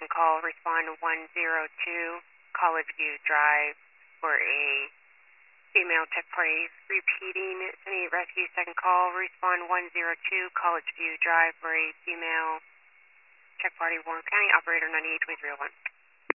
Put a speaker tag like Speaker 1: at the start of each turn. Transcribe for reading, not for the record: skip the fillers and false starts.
Speaker 1: second call, respond 102 College View Drive for a female tech party. Repeating, any rescue second call, respond 102 College View Drive for a female tech party, Warren County, operator 982301.